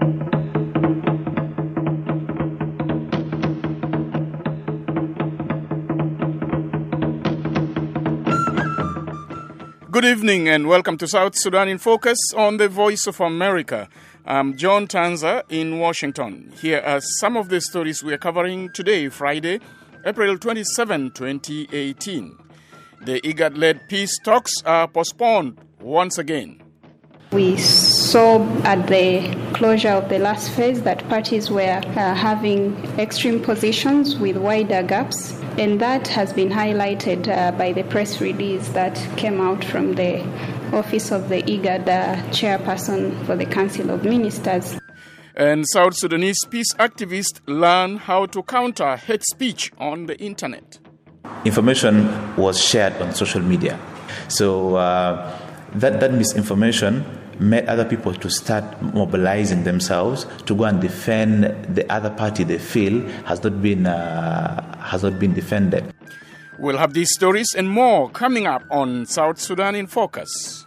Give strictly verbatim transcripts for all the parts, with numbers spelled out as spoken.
Good evening and welcome to South Sudan in Focus on the Voice of America. I'm John Tanza in Washington. Here are some of the stories we are covering today, Friday, April twenty-seventh, twenty eighteen. The IGAD-led peace talks are postponed once again. We saw at the closure of the last phase that parties were uh, having extreme positions with wider gaps, and that has been highlighted uh, by the press release that came out from the office of the IGAD uh, chairperson for the Council of Ministers. And South Sudanese peace activists learn how to counter hate speech on the internet. Information was shared on social media. So uh, that, that misinformation made other people to start mobilizing themselves to go and defend the other party they feel has not been uh, has not been defended. We'll have these stories and more coming up on South Sudan in Focus.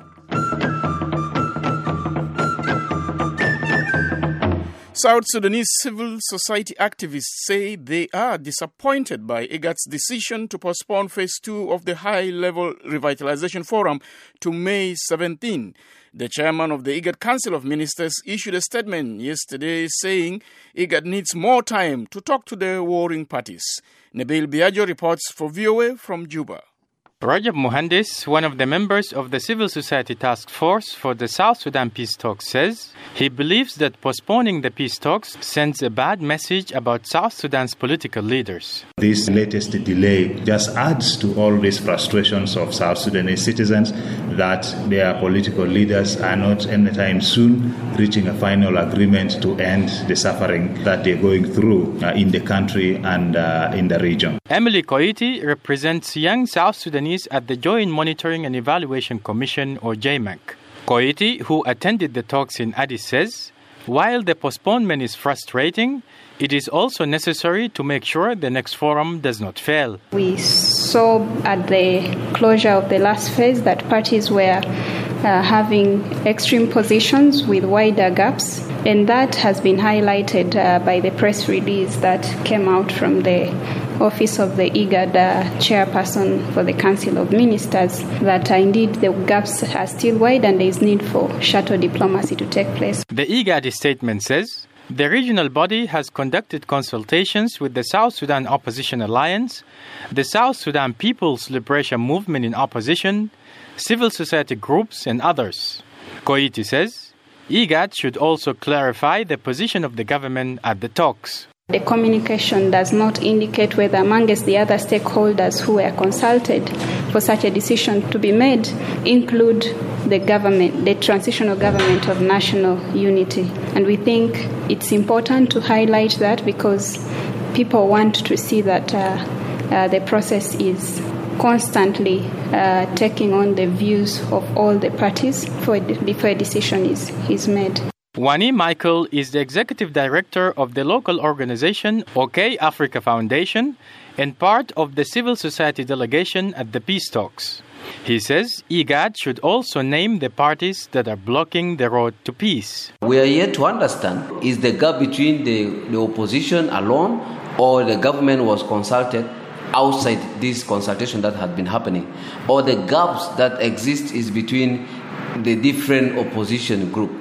South Sudanese civil society activists say they are disappointed by IGAD's decision to postpone phase two of the high-level revitalization forum to May seventeenth. The chairman of the IGAD Council of Ministers issued a statement yesterday saying IGAD needs more time to talk to the warring parties. Nabil Biagio reports for V O A from Juba. Rajab Muhandis, one of the members of the Civil Society Task Force for the South Sudan Peace Talks, says he believes that postponing the peace talks sends a bad message about South Sudan's political leaders. This latest delay just adds to all these frustrations of South Sudanese citizens that their political leaders are not anytime soon reaching a final agreement to end the suffering that they're going through uh, in the country and uh, in the region. Emily Koiti represents young South Sudanese at the Joint Monitoring and Evaluation Commission, or J M E C. Koiti, who attended the talks in Addis, says, while the postponement is frustrating, it is also necessary to make sure the next forum does not fail. We saw at the closure of the last phase that parties were uh, having extreme positions with wider gaps, and that has been highlighted uh, by the press release that came out from the office of the IGAD uh, chairperson for the Council of Ministers, that uh, indeed the gaps are still wide and there is need for shuttle diplomacy to take place. The IGAD statement says the regional body has conducted consultations with the South Sudan Opposition Alliance, the South Sudan People's Liberation Movement in opposition, civil society groups and others. Koiti says IGAD should also clarify the position of the government at the talks. The communication does not indicate whether amongst the other stakeholders who were consulted for such a decision to be made include the government, the transitional government of national unity. And we think it's important to highlight that because people want to see that uh, uh, the process is constantly uh, taking on the views of all the parties before, before a decision is, is made. Wani Michael is the executive director of the local organization OK Africa Foundation and part of the civil society delegation at the peace talks. He says IGAD should also name the parties that are blocking the road to peace. We are yet to understand, is the gap between the, the opposition alone or the government was consulted outside this consultation that had been happening, or the gaps that exist is between the different opposition groups.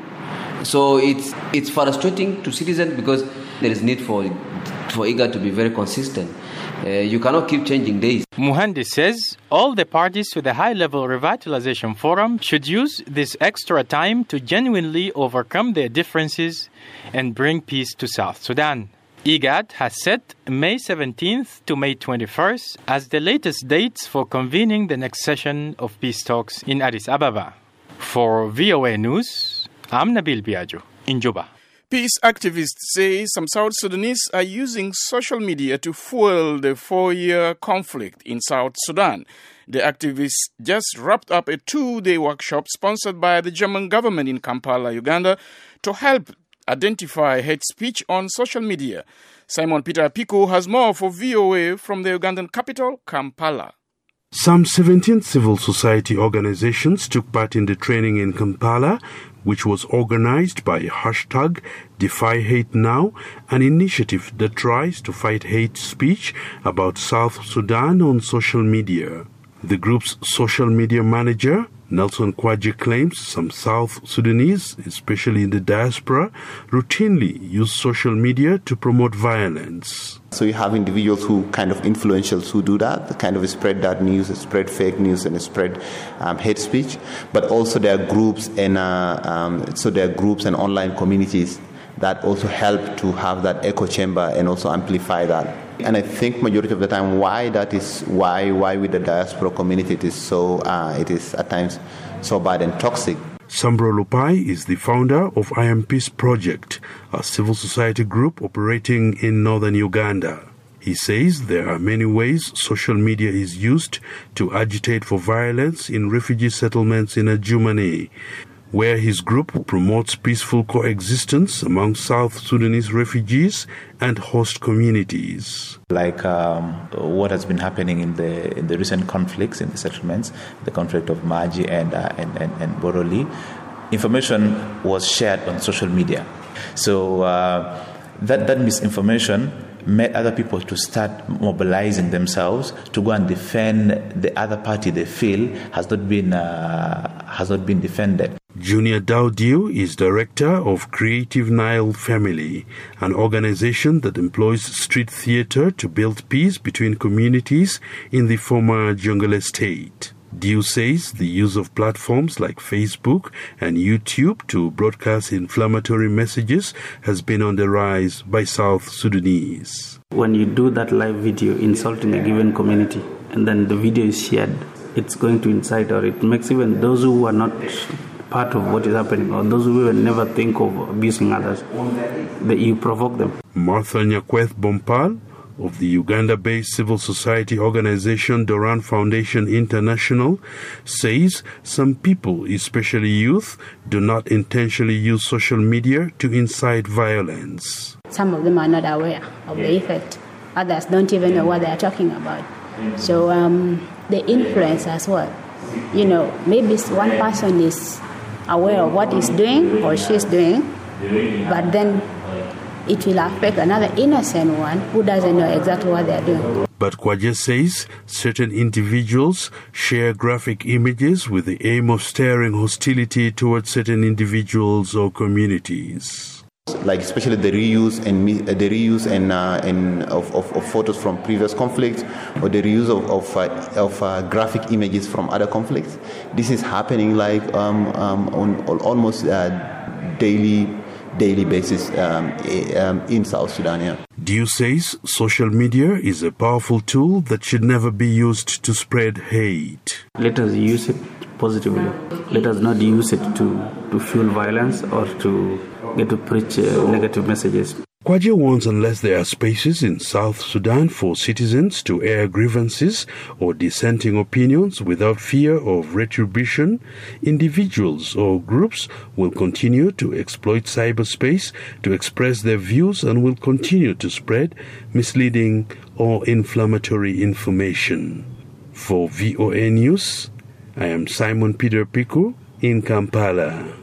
So it's it's frustrating to citizens because there is need for for IGAD to be very consistent. Uh, you cannot keep changing days. Muhandis says all the parties to the high-level revitalization forum should use this extra time to genuinely overcome their differences and bring peace to South Sudan. IGAD has set May seventeenth to May twenty-first as the latest dates for convening the next session of peace talks in Addis Ababa. For V O A News, I'm Nabil Biagio in Juba. Peace activists say some South Sudanese are using social media to fuel the four-year conflict in South Sudan. The activists just wrapped up a two-day workshop sponsored by the German government in Kampala, Uganda, to help identify hate speech on social media. Simon Peter Pico has more for V O A from the Ugandan capital, Kampala. Some seventeen civil society organizations took part in the training in Kampala, which was organized by hashtag Defy Hate Now, an initiative that tries to fight hate speech about South Sudan on social media. The group's social media manager, Nelson Kwaji, claims some South Sudanese, especially in the diaspora, routinely use social media to promote violence. So you have individuals who kind of influentials who do that, kind of spread that news, spread fake news, and spread um, hate speech. But also there are groups and uh, um, so there are groups and online communities that also help to have that echo chamber and also amplify that. And I think majority of the time, why that is why why with the diaspora community it is so uh, it is at times so bad and toxic. Sambro Lupai is the founder of I Am Peace Project, a civil society group operating in northern Uganda. He says there are many ways social media is used to agitate for violence in refugee settlements in Adjumani, where his group promotes peaceful coexistence among South Sudanese refugees and host communities. Like um, what has been happening in the in the recent conflicts in the settlements, the conflict of Maji and uh, and, and, and Boroli, information was shared on social media. So uh, that, that misinformation made other people to start mobilizing themselves to go and defend the other party they feel has not been uh, has not been defended. Junior Daudiu is director of Creative Nile Family, an organization that employs street theater to build peace between communities in the former Jonglei state. Diu says the use of platforms like Facebook and YouTube to broadcast inflammatory messages has been on the rise by South Sudanese. When you do that live video insulting a given community and then the video is shared, it's going to incite, or it makes even those who are not part of what is happening, or those who will never think of abusing others, that you provoke them. Martha Nyakweth Bompal of the Uganda-based civil society organization Doran Foundation International says some people, especially youth, do not intentionally use social media to incite violence. Some of them are not aware of the effect. Others don't even know what they are talking about. So um, the influence as well. You know, maybe one person is aware of what he's doing or she's doing, but then it will affect another innocent one who doesn't know exactly what they're doing. But Kwaje says certain individuals share graphic images with the aim of stirring hostility towards certain individuals or communities. Like especially the reuse and the reuse and, uh, and of, of, of photos from previous conflicts, or the reuse of of, uh, of uh, graphic images from other conflicts. This is happening like um, um, on, on almost uh, daily daily basis um, um, in South Sudan. Yeah. Diu says social media is a powerful tool that should never be used to spread hate. Let us use it positively. Let us not use it to, to fuel violence or to get to preach uh, negative messages. Kwaje warns unless there are spaces in South Sudan for citizens to air grievances or dissenting opinions without fear of retribution, individuals or groups will continue to exploit cyberspace to express their views and will continue to spread misleading or inflammatory information. For V O A News, I am Simon Peter Piku in Kampala.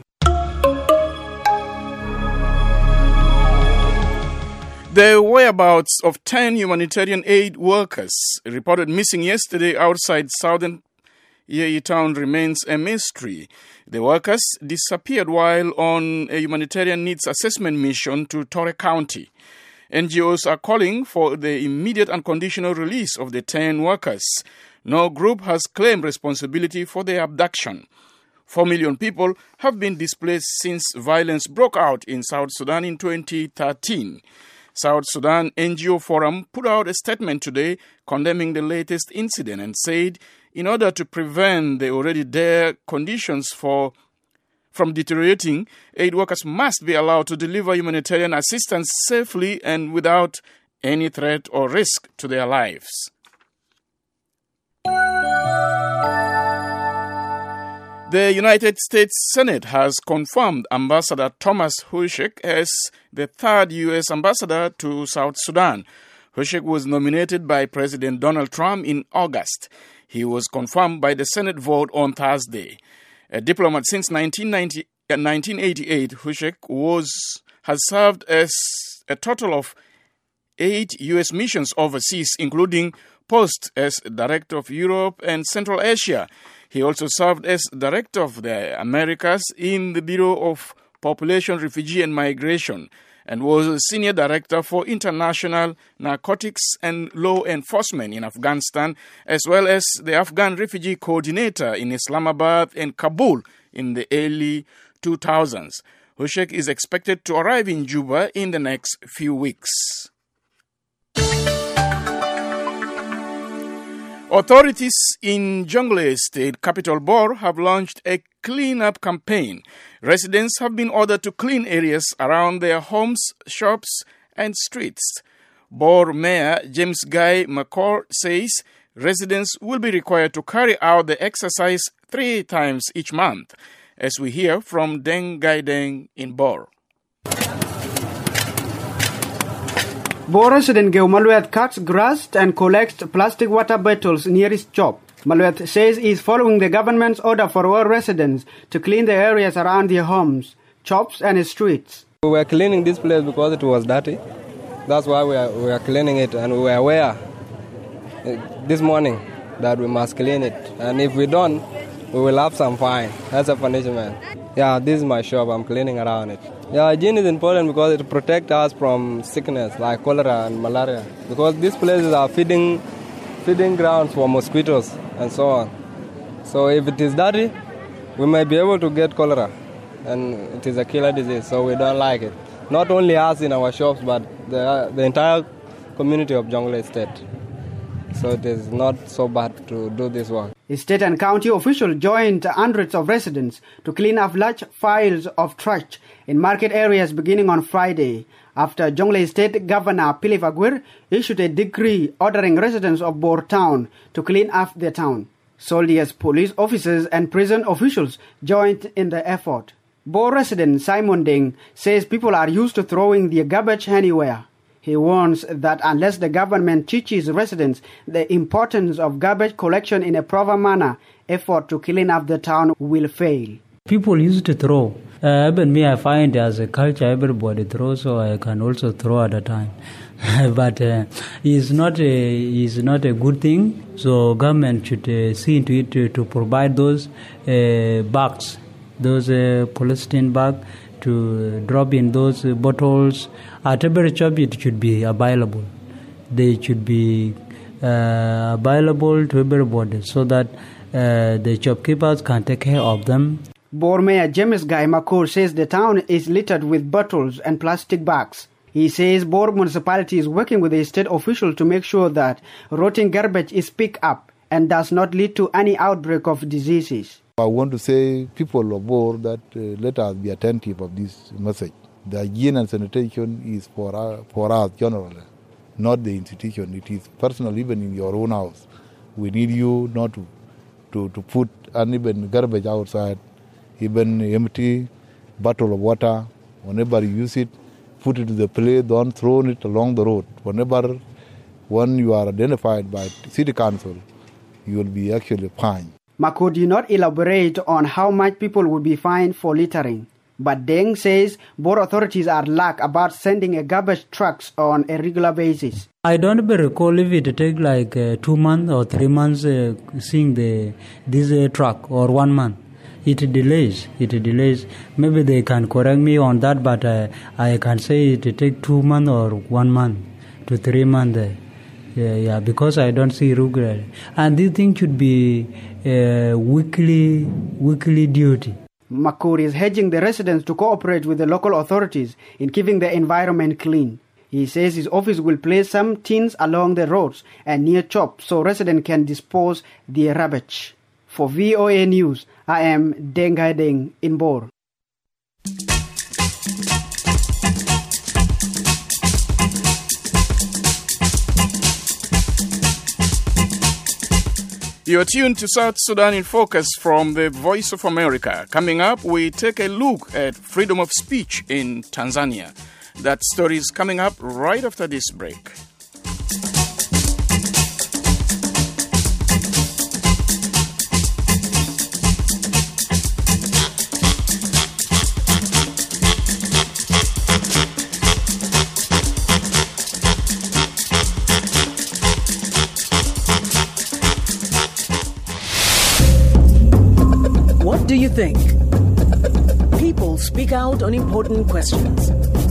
The whereabouts of ten humanitarian aid workers reported missing yesterday outside southern Yei town remains a mystery. The workers disappeared while on a humanitarian needs assessment mission to Torre County. N G Os are calling for the immediate unconditional release of the ten workers. No group has claimed responsibility for their abduction. Four million people have been displaced since violence broke out in South Sudan in twenty thirteen. South Sudan N G O Forum put out a statement today condemning the latest incident and said in order to prevent the already dire conditions for from deteriorating, aid workers must be allowed to deliver humanitarian assistance safely and without any threat or risk to their lives. The United States Senate has confirmed Ambassador Thomas Hushek as the third U S ambassador to South Sudan. Hushek was nominated by President Donald Trump in August. He was confirmed by the Senate vote on Thursday. A diplomat since nineteen eighty-eight, Hushek was has served as a total of eight U S missions overseas, including posts as Director of Europe and Central Asia. He also served as Director of the Americas in the Bureau of Population, Refugee and Migration, and was a Senior Director for International Narcotics and Law Enforcement in Afghanistan, as well as the Afghan Refugee Coordinator in Islamabad and Kabul in the early two thousands. Hushek is expected to arrive in Juba in the next few weeks. Authorities in Jonglei State capital Bor have launched a clean-up campaign. Residents have been ordered to clean areas around their homes, shops and streets. Bor Mayor James Guy McCall says residents will be required to carry out the exercise three times each month. As we hear from Deng Gai Deng in Bor. Bor resident Geo Maluet cuts grass and collects plastic water bottles near his shop. Maluet says he is following the government's order for all residents to clean the areas around their homes, shops and streets. We were cleaning this place because it was dirty. That's why we are, we are cleaning it, and we were aware this morning that we must clean it. And if we don't, we will have some fine. That's a punishment. Yeah, this is my shop. I'm cleaning around it. Yeah, hygiene is important because it protects us from sickness like cholera and malaria. Because these places are feeding, feeding grounds for mosquitoes and so on. So if it is dirty, we may be able to get cholera, and it is a killer disease. So we don't like it. Not only us in our shops, but the the entire community of Jonglei State. So it is not so bad to do this work. State and county officials joined hundreds of residents to clean up large piles of trash in market areas beginning on Friday, after Jonglei State Governor Philip Aguirre issued a decree ordering residents of Bor town to clean up their town. Soldiers, police officers and prison officials joined in the effort. Bor resident Simon Deng says people are used to throwing their garbage anywhere. He warns that unless the government teaches residents the importance of garbage collection in a proper manner, effort to clean up the town will fail. People used to throw. Uh, even me, I find as a culture, everybody throws, so I can also throw at a time. But uh, it's not a it's not a good thing. So government should uh, see into it to, to provide those uh, bags, those uh, polyethylene bags, to drop in those uh, bottles. At every shop it should be available. They should be uh, available to everybody so that uh, the shopkeepers can take care of them. Bor Mayor James Guy McCall says the town is littered with bottles and plastic bags. He says Bor municipality is working with the state officials to make sure that rotting garbage is picked up and does not lead to any outbreak of diseases. I want to say people of Bor that uh, let us be attentive of this message. The hygiene and sanitation is for us, for us generally, not the institution. It is personal, even in your own house. We need you not to, to, to put uneven garbage outside, even empty bottle of water. Whenever you use it, put it to the place, don't throw it along the road. Whenever when you are identified by city council, you will be actually fined. Mako did not elaborate on how much people would be fined for littering. But Deng says Bor authorities are lax about sending a garbage trucks on a regular basis. I don't recall if it take like uh, two months or three months uh, seeing the this uh, truck or one month. It delays. It delays. Maybe they can correct me on that, but uh, I can say it take two months or one month to three months. Uh, yeah, yeah, because I don't see regularly. And this thing should be uh, weekly, weekly duty. Makur is urging the residents to cooperate with the local authorities in keeping the environment clean. He says his office will place some tins along the roads and near shops so residents can dispose their rubbish. For V O A News, I am Deng Gai Deng in Bor. You're tuned to South Sudan in Focus from the Voice of America. Coming up, we take a look at freedom of speech in Tanzania. That story is coming up right after this break. think? People speak out on important questions.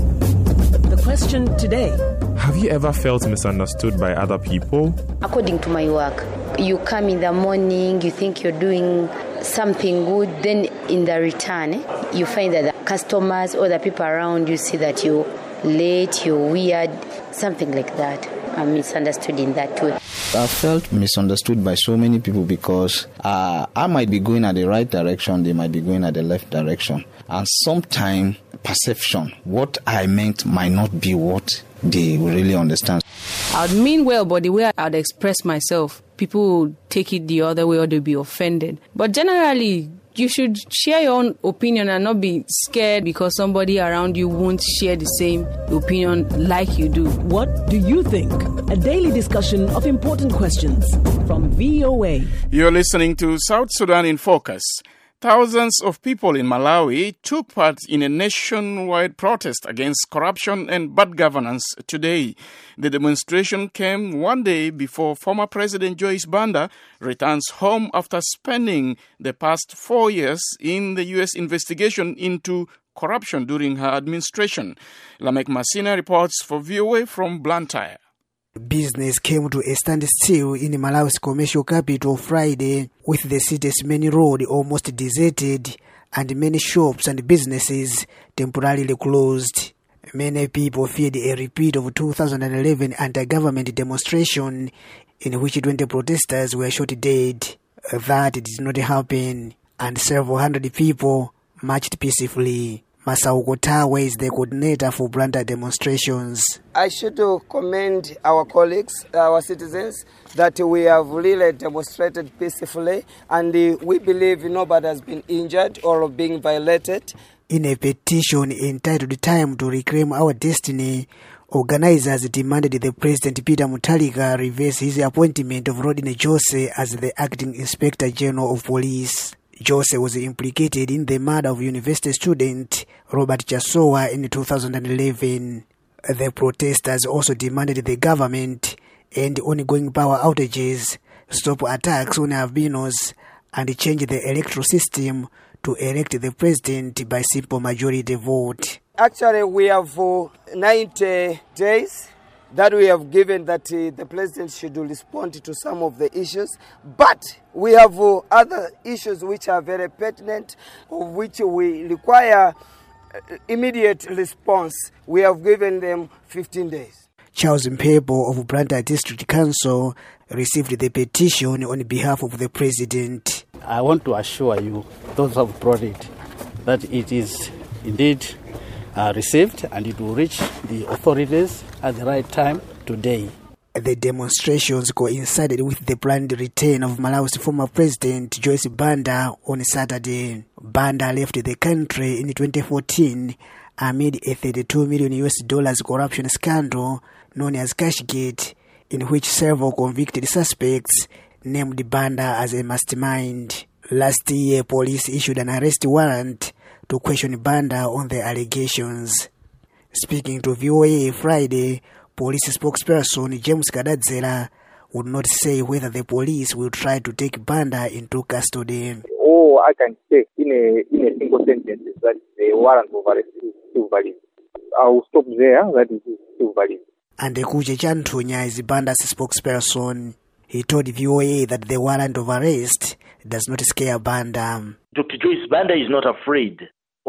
The question today: have you ever felt misunderstood by other people? According to my work, you come in the morning, you think you're doing something good, then in the return, you find that the customers or the people around you see that you're late, you're weird, something like that. I'm misunderstood in that way. I felt misunderstood by so many people because uh, I might be going at the right direction, they might be going at the left direction. And sometimes perception, what I meant might not be what they really understand. I'd mean well, but the way I'd express myself, people would take it the other way or they'd be offended. But generally, you should share your own opinion and not be scared because somebody around you won't share the same opinion like you do. What do you think? A daily discussion of important questions from V O A. You're listening to South Sudan in Focus. Thousands of people in Malawi took part in a nationwide protest against corruption and bad governance today. The demonstration came one day before former President Joyce Banda returns home after spending the past four years in the U S investigation into corruption during her administration. Lamek Masina reports for V O A from Blantyre. Business came to a standstill in Malawi's commercial capital Friday, with the city's main road almost deserted and many shops and businesses temporarily closed. Many people feared a repeat of two thousand eleven anti-government demonstration in which twenty protesters were shot dead. That did not happen, and several hundred people marched peacefully. Masao Kotawe is the coordinator for Blantyre demonstrations. I should commend our colleagues, our citizens, that we have really demonstrated peacefully, and we believe nobody has been injured or being violated. In a petition entitled Time to Reclaim Our Destiny, organizers demanded the President Peter Mutharika reverse his appointment of Rodney Jose as the acting Inspector General of Police. Jose was implicated in the murder of university student Robert Chasowa in two thousand eleven. The protesters also demanded the government end ongoing power outages, stop attacks on albinos, and change the electoral system to elect the president by simple majority vote. Actually, we have uh, ninety days that we have given that uh, the president should respond to some of the issues. But we have uh, other issues which are very pertinent, of which we require uh, immediate response. We have given them fifteen days. Charles Mpebo of Blantyre District Council received the petition on behalf of the president. I want to assure you, those who have brought it, that it is indeed Uh, received and it will reach the authorities at the right time today. The demonstrations coincided with the planned return of Malawi's former president Joyce Banda on Saturday. Banda left the country in twenty fourteen amid a thirty-two million U S dollars corruption scandal known as Cashgate, in which several convicted suspects named Banda as a mastermind. Last year, police issued an arrest warrant to question Banda on the allegations. Speaking to V O A Friday, police spokesperson James Kadadzela would not say whether the police will try to take Banda into custody. All I can say in a in a single sentence is that the warrant of arrest is still valid. I will stop there. That is still valid. And Kuche Chantunya is Banda's spokesperson. He told V O A that the warrant of arrest does not scare Banda. Doctor Joyce Banda is not afraid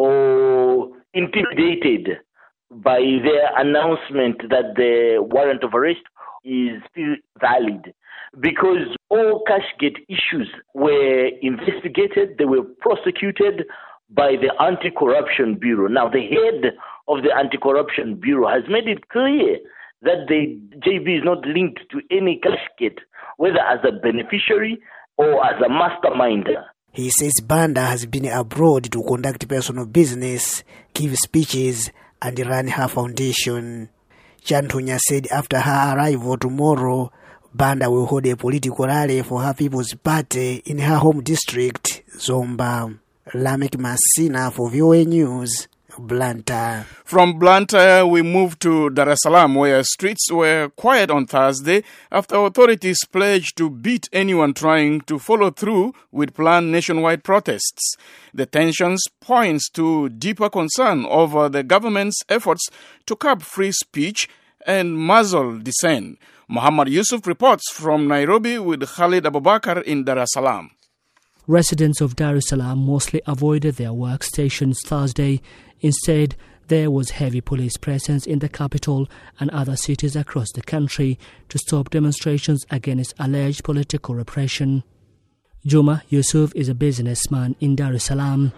or intimidated by their announcement that the warrant of arrest is still valid, because all Cashgate issues were investigated, they were prosecuted by the Anti-Corruption Bureau. Now, the head of the Anti-Corruption Bureau has made it clear that the J B is not linked to any Cashgate, whether as a beneficiary or as a masterminder. He says Banda has been abroad to conduct personal business, give speeches, and run her foundation. Chantunya said after her arrival tomorrow, Banda will hold a political rally for her People's Party in her home district, Zomba. Lamek Masina for V O A News, Blantyre. From Blantyre, we move to Dar es Salaam, where streets were quiet on Thursday after authorities pledged to beat anyone trying to follow through with planned nationwide protests. The tensions points to deeper concern over the government's efforts to curb free speech and muzzle dissent. Muhammad Yusuf reports from Nairobi with Khalid Abubakar in Dar es Salaam. Residents of Dar es Salaam mostly avoided their workstations Thursday. Instead, there was heavy police presence in the capital and other cities across the country to stop demonstrations against alleged political repression. Juma Yusuf is a businessman in Dar es Salaam.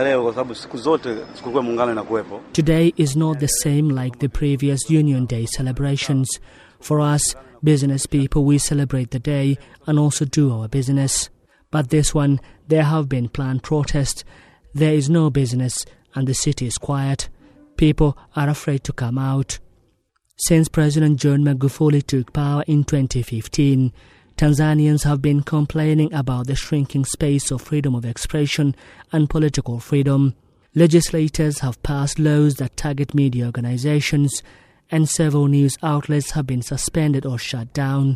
Today is not the same like the previous Union Day celebrations. For us, business people, we celebrate the day and also do our business. But this one, there have been planned protests. There is no business and the city is quiet. People are afraid to come out. Since President John Magufuli took power in twenty fifteen, Tanzanians have been complaining about the shrinking space of freedom of expression and political freedom. Legislators have passed laws that target media organizations, and several news outlets have been suspended or shut down.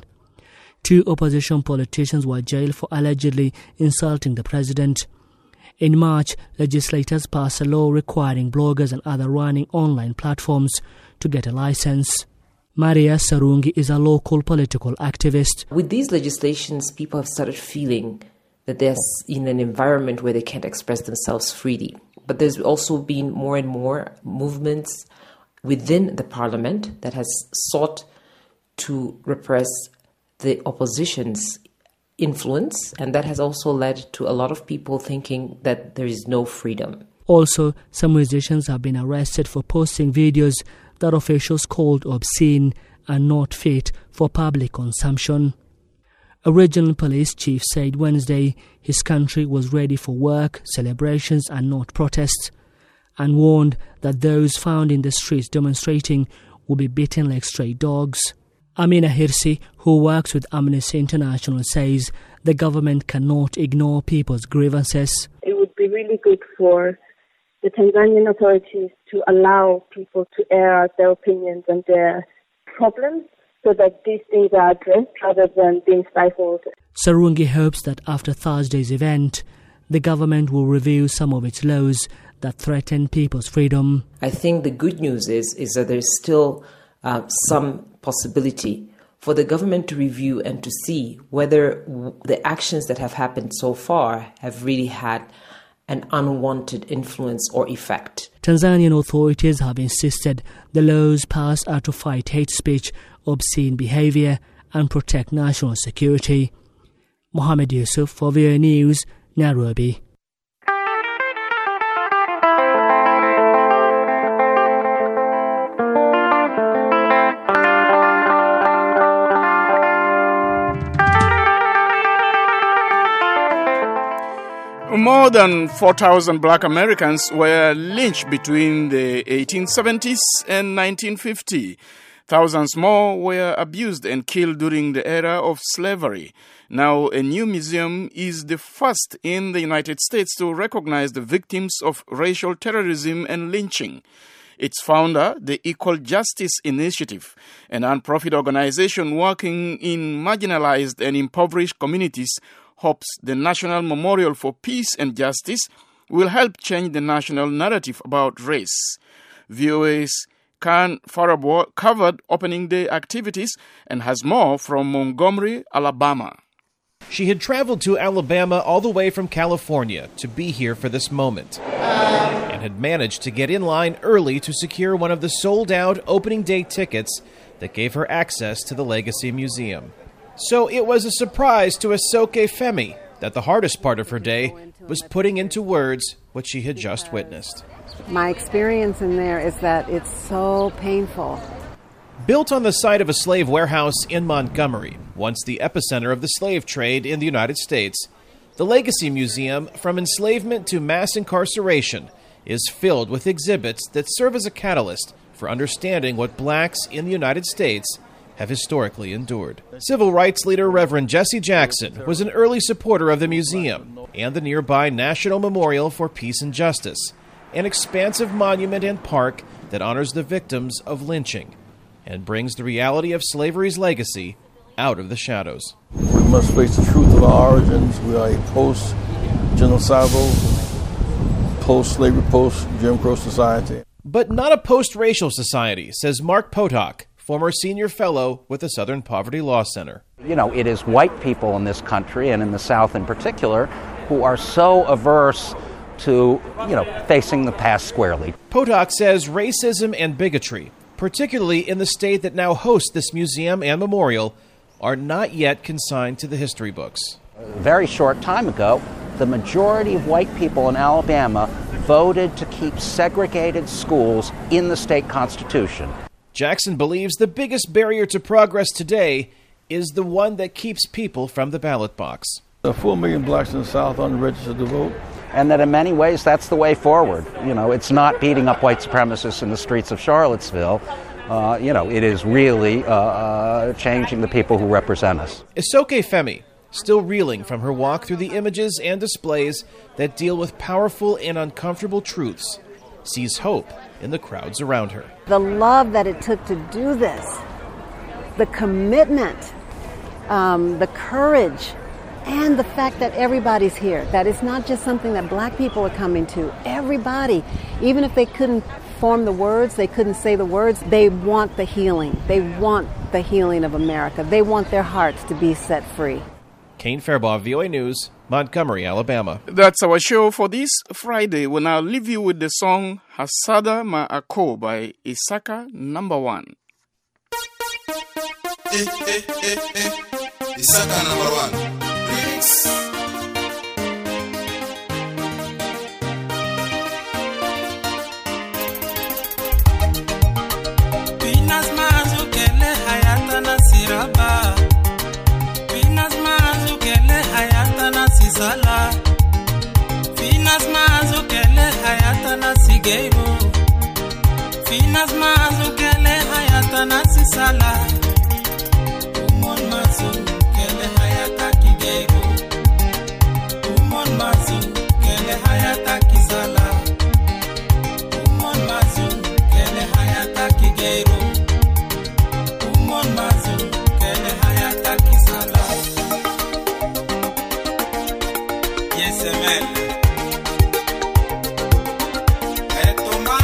Two opposition politicians were jailed for allegedly insulting the president. In March, legislators passed a law requiring bloggers and other running online platforms to get a license. Maria Sarungi is a local political activist. With these legislations, people have started feeling that they're in an environment where they can't express themselves freely. But there's also been more and more movements within the parliament that has sought to repress the opposition's influence, and that has also led to a lot of people thinking that there is no freedom. Also, some musicians have been arrested for posting videos that officials called obscene and not fit for public consumption. A regional police chief said Wednesday his country was ready for work, celebrations and not protests, and warned that those found in the streets demonstrating will be beaten like stray dogs. Amina Hirsi, who works with Amnesty International, says the government cannot ignore people's grievances. It would be really good for the Tanzanian authorities to allow people to air out their opinions and their problems so that these things are addressed rather than being stifled. Sarungi hopes that after Thursday's event, the government will review some of its laws that threaten people's freedom. I think the good news is, is that there's still uh, some possibility for the government to review and to see whether w- the actions that have happened so far have really had an unwanted influence or effect. Tanzanian authorities have insisted the laws passed are to fight hate speech, obscene behavior and protect national security. Mohammed Yusuf for V O A News, Nairobi. More than four thousand black Americans were lynched between the eighteen seventies and nineteen fifty. Thousands more were abused and killed during the era of slavery. Now, a new museum is the first in the United States to recognize the victims of racial terrorism and lynching. Its founder, the Equal Justice Initiative, a non-profit organization working in marginalized and impoverished communities, hopes the National Memorial for Peace and Justice will help change the national narrative about race. V O A's Khan Farabo covered opening day activities and has more from Montgomery, Alabama. She had traveled to Alabama all the way from California to be here for this moment, and had managed to get in line early to secure one of the sold-out opening day tickets that gave her access to the Legacy Museum. So it was a surprise to Asoke Femi that the hardest part of her day was putting into words what she had just witnessed. My experience in there is that it's so painful. Built on the site of a slave warehouse in Montgomery, once the epicenter of the slave trade in the United States, the Legacy Museum, From Enslavement to Mass Incarceration, is filled with exhibits that serve as a catalyst for understanding what blacks in the United States have historically endured. Civil rights leader Reverend Jesse Jackson was an early supporter of the museum and the nearby National Memorial for Peace and Justice, an expansive monument and park that honors the victims of lynching and brings the reality of slavery's legacy out of the shadows. We must face the truth of our origins. We are a post-genocidal, post-slavery, post-Jim Crow society. But not a post-racial society, says Mark Potok, former senior fellow with the Southern Poverty Law Center. You know, it is white people in this country, and in the South in particular, who are so averse to, you know, facing the past squarely. Potok says racism and bigotry, particularly in the state that now hosts this museum and memorial, are not yet consigned to the history books. A very short time ago, the majority of white people in Alabama voted to keep segregated schools in the state constitution. Jackson believes the biggest barrier to progress today is the one that keeps people from the ballot box. A full million blacks in the South unregistered to vote. And that in many ways that's the way forward. You know, it's not beating up white supremacists in the streets of Charlottesville. Uh, you know, it is really uh, uh, changing the people who represent us. Isoke Femi, still reeling from her walk through the images and displays that deal with powerful and uncomfortable truths, sees hope in the crowds around her. The love that it took to do this, the commitment, um, the courage, and the fact that everybody's here, that it's not just something that black people are coming to. Everybody, even if they couldn't form the words, they couldn't say the words, they want the healing. They want the healing of America. They want their hearts to be set free. Kane Fairbaugh, V O A News, Montgomery, Alabama. That's our show for this Friday. We'll now leave you with the song Hasada Ma'ako by Isaka Number One. Eh, eh, eh, eh. Isaka Number One. Remix. Pinas mazu kele hayata na siraba. Pinas mazu kele hayata na sisala. Finas mazu kele hayata na sigeiro. Finas mazu kele hayata na sisala. Umon mazu kele hayata kigeiro. Umon mazu kele hayata kisala. Umon mazu kele hayata kigeiro. Umon mazu kele hayata kisala. Yes, amen. Etoma.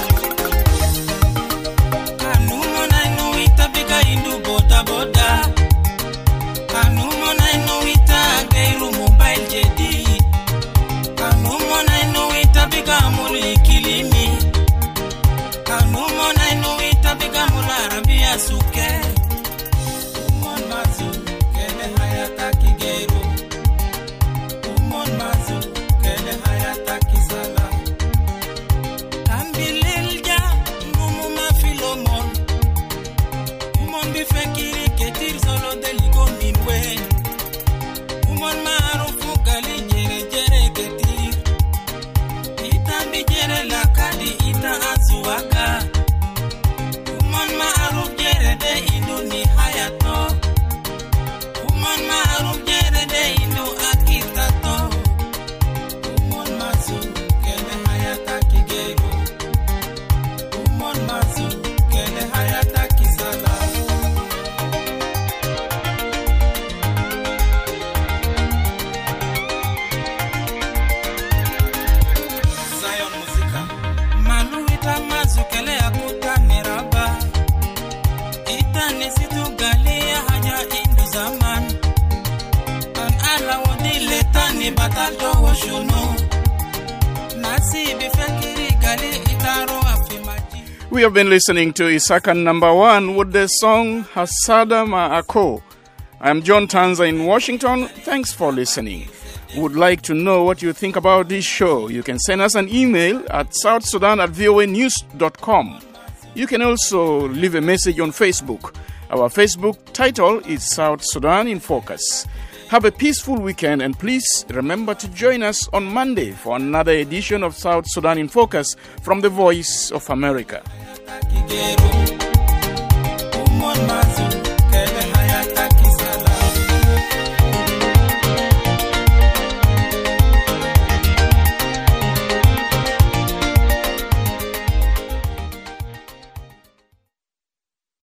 Anumo na inuita biga indu boda boda. Anumo na inuita geiru mobile jedi. Anumo na inuita biga muri kilimi. Anumo na inuita biga mula arabia suke. Umon mazu kele hayata kigeru. Umon mazu kele hayata kisala. Kambilelja ngumu mafilomon. Umon bifekiri ketir solo deligo minwe. Umon maarufu gali jere jere ketir. Ita bijere lakadi ita azuaka. Umon maaruf jere de indu ni hayato. Umon maaruf jere de indu akitato. Umon mazu kele hayata kigeru. Umon mazu kele hayata kisala. Zion Muzika. Manuita mazu kele akuta neraba. Ita nesitu galia haja indu zaman. An ala wadi leta ni bataldo washuno. Nasi bifekiri gali itaro afimaji. We have been listening to Isaka Number One with the song Hasada Ma'ako. I'm John Tanza in Washington. Thanks for listening. Would like to know what you think about this show. You can send us an email at south sudan at v o a news dot com. You can also leave a message on Facebook. Our Facebook title is South Sudan in Focus. Have a peaceful weekend and please remember to join us on Monday for another edition of South Sudan in Focus from the Voice of America. Kigeru.